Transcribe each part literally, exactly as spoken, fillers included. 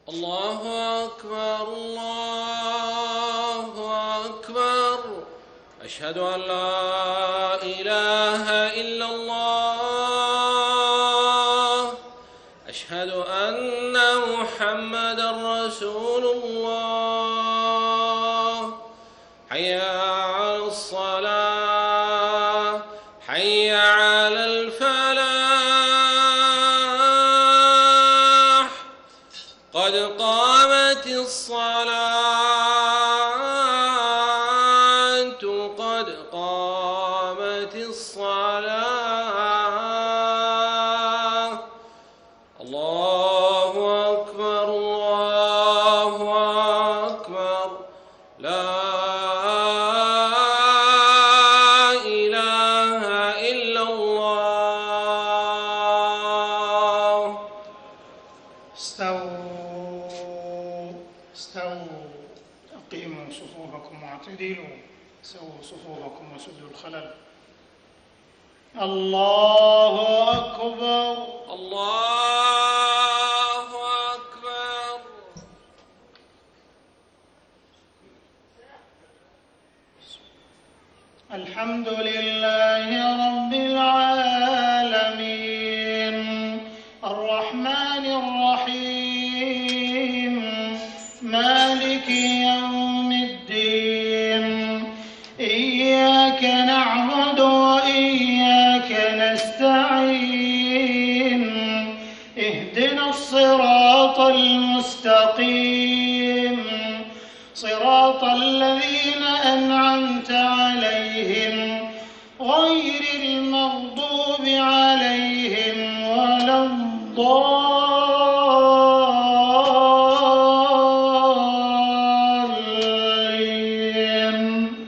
الله أكبر الله أكبر. أشهد أن لا إله إلا الله. أشهد أن محمدًا رسول الله. حي على الصلاة حي على الفلاح. قد قامت الصلاة قد قامت الصلاة. الله أكبر الله أكبر. لا إله إلا الله. استووا استووا أقيموا صفوفكم واعتدلوا. سووا صفوفكم وسدوا الخلل. الله أكبر الله أكبر. الحمد لله رب العالمين الرحمن الرحيم مالك يوم الدين. إياك نعبد وإياك نستعين. اهدنا الصراط المستقيم صراط الذين أنعمت عليهم غير المغضوب عليهم ولا الضالين.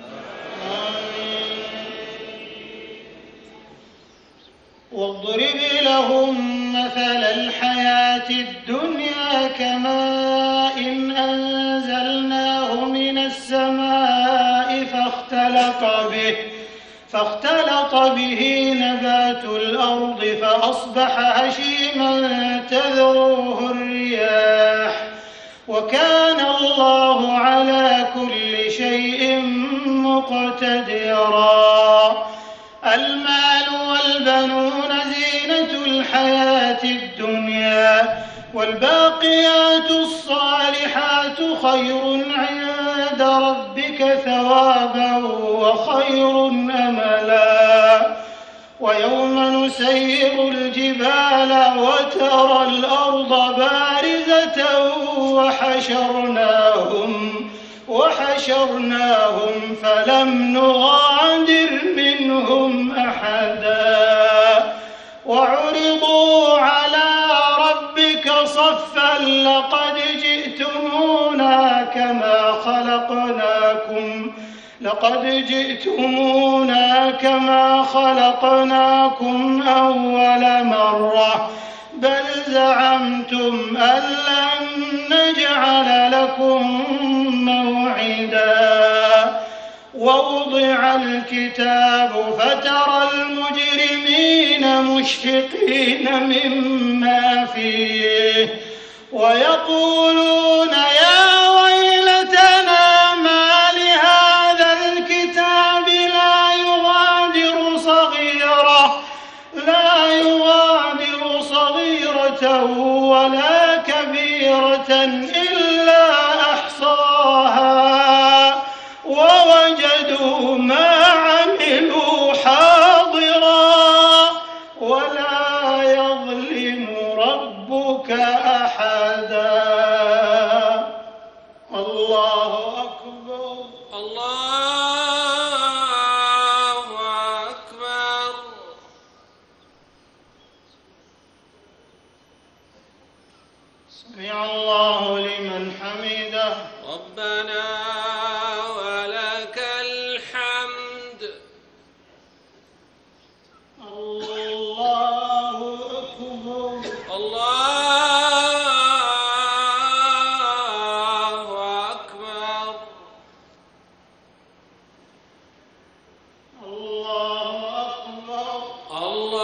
واضرب لهم مثل الحياة الدنيا كماء أنزلناه من السماء فاختلط به فاختلط به نبات الأرض فأصبح هشيما تذروه الرياح. وكان الله على كل شيء مقتدرا. المال والبنون زينة الحياة الدنيا والباقيات الصالحات خير عند ربك ثوابا وخير أملا. ويوم نسير الجبال وترى الأرض بارزة وحشرناهم وحشرناهم فلم نغادر منهم أحدا. وعرضوا على ربك صفا لقد جئتمونا كما خلقناكم لقد جئتمونا كما خلقناكم أول مرة بل زعمتم أن لن نجعل لكم موعدا. ووضع الكتاب فترى المجرمين مشفقين مما فيه ويقولون يا ويلتنا ما لهذا الكتاب لا يغادر صغيرة لا يغادر صغيرة ولا كبيرة إلا أحصاها ووجدوا ما عملوا حاضرا ولا يظلم ربك أحدا. الله أكبر الله أكبر. سمع الله لمن حمده. ربنا ولك الحمد. الله أكبر الله أكبر. الله أكبر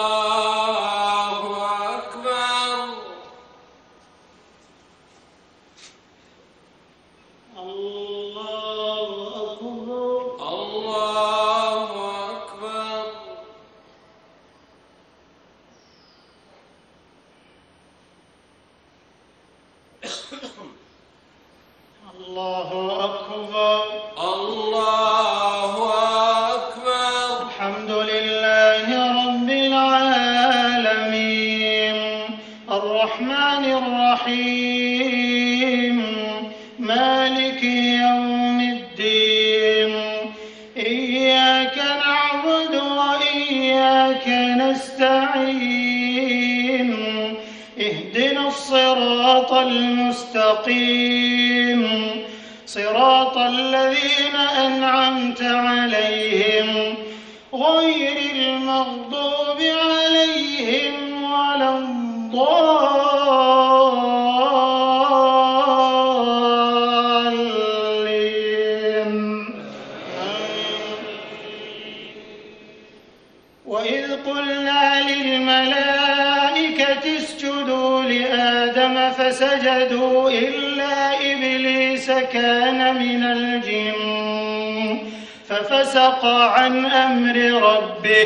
الله أكبر. الرحيم مالك يوم الدين إياك نعبد وإياك نستعين اهدنا الصراط المستقيم صراط الذين أنعمت عليهم غير المغضوب عليهم ولا الضالين. وإذ قلنا للملائكة اسجدوا لآدم فسجدوا إلا إبليس كان من الجن ففسق عن أمر ربه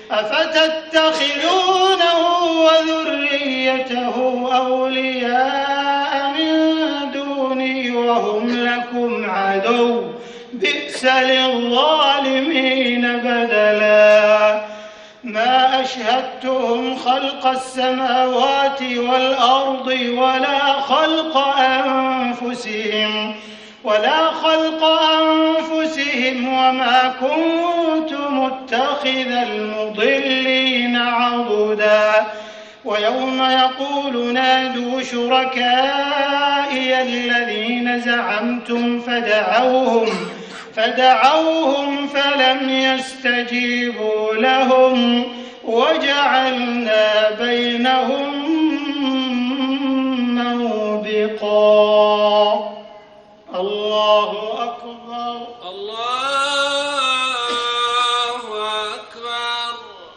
أفتتخذونه وذريته أولياء من دوني وهم لكم عدو بئس للظالمين بدلا ما أشهدتهم خلق السماوات والأرض ولا خلق أنفسهم ولا خلق أنفسهم وما كنت متخذ المضلين عضدا ويوم يقول نادوا شركائي الذين زعمتم فدعوهم فدعوهم فلم يستجيبوا لهم وجعلنا بينهم موبقا. الله أكبر. الله أكبر.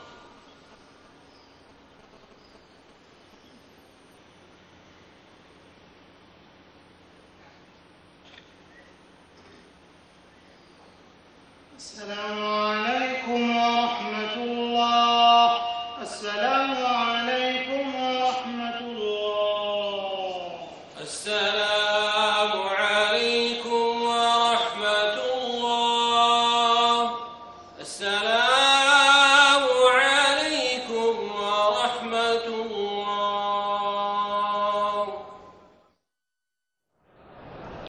السلام عليكم ورحمة الله. السلام عليكم ورحمة الله. السلام عليكم ورحمة الله. السلام عليكم ورحمة الله.